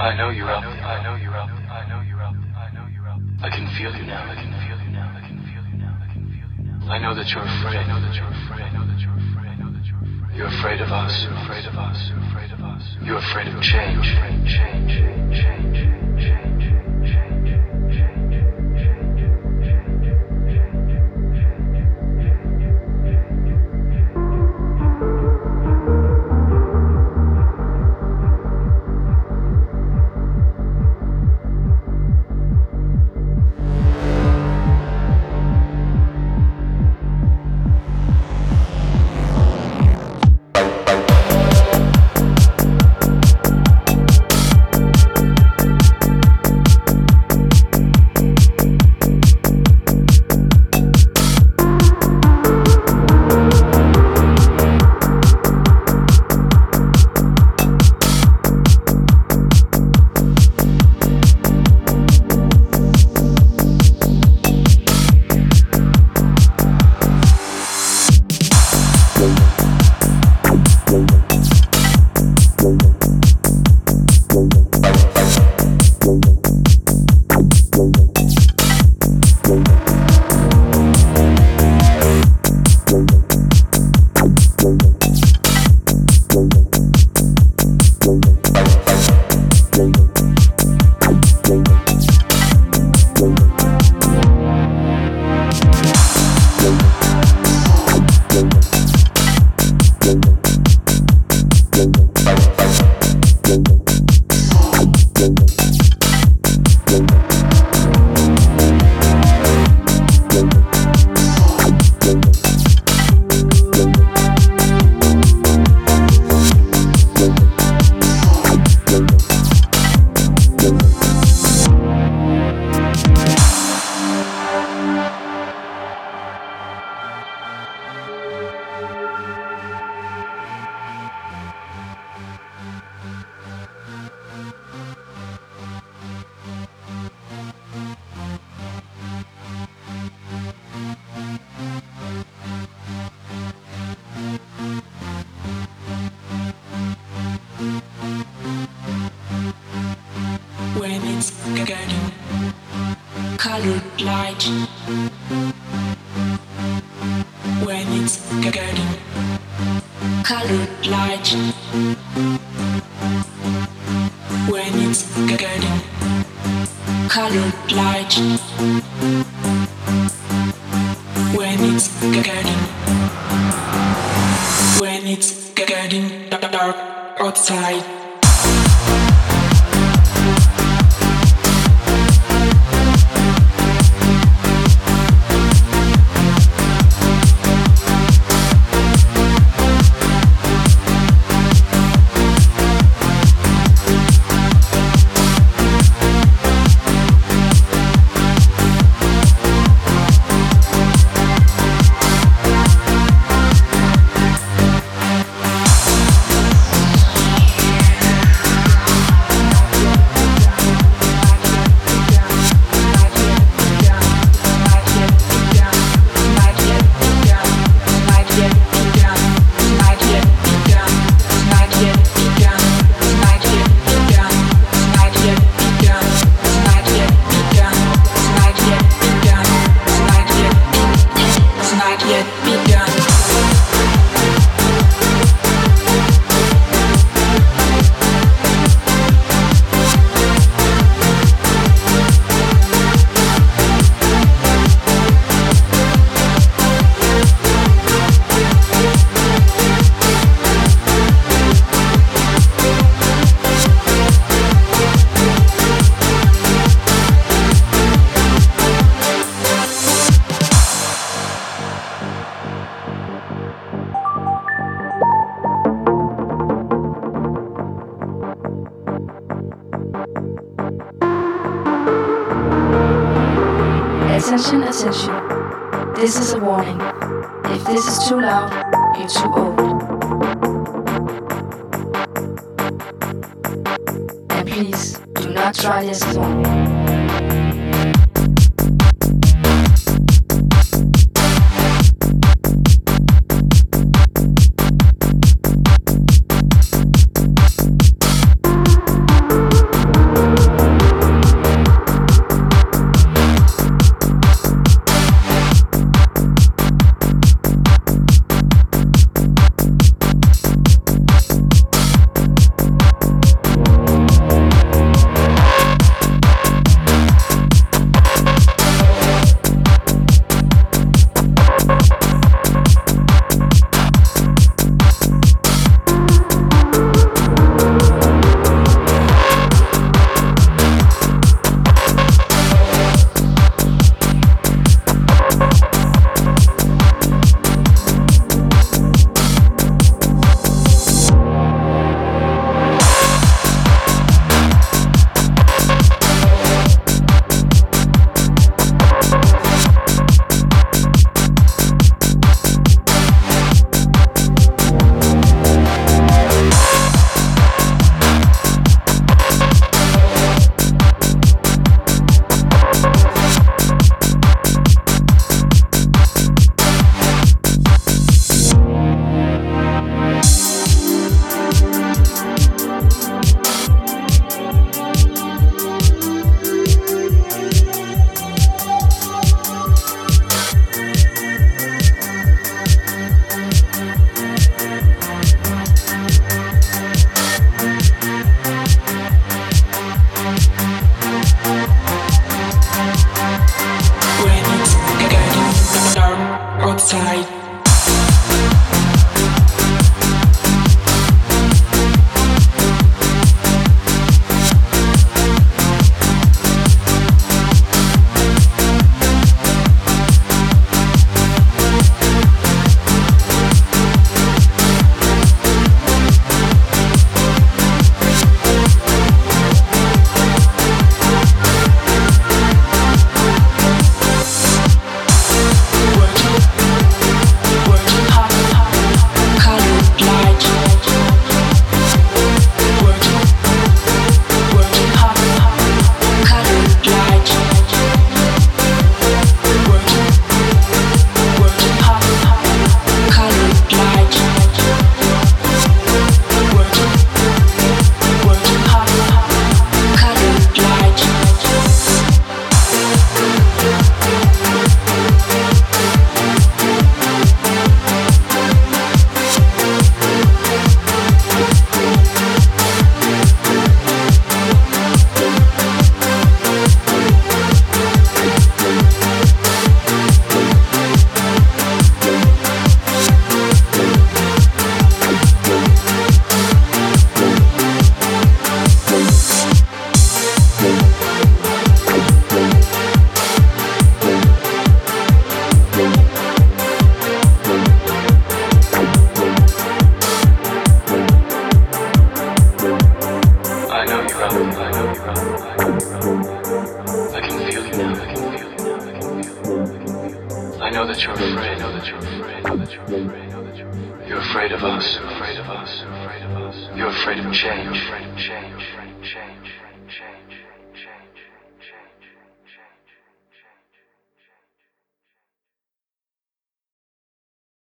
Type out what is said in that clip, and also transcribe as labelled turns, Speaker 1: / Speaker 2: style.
Speaker 1: I know you're up. I know you're up. I know you're up. I know you're up. I can feel you now. I can feel you now. I can feel you now. I can feel you now. I know that you're afraid. I know that you're afraid. I know that you're afraid. I know that you're afraid. You're afraid of us. You're afraid of us. You're afraid of us. You're afraid of change. Change. Change. Change. Change.
Speaker 2: Attention, attention. This is a warning. If this is too loud, you're too old. And please, do not try this at home.
Speaker 1: that you're afraid. I know that you're afraid. I know that you're afraid. I know that you're afraid. You're afraid of us. You're afraid of us. You're afraid of us. You're afraid of change. You're afraid of change. You're afraid of change.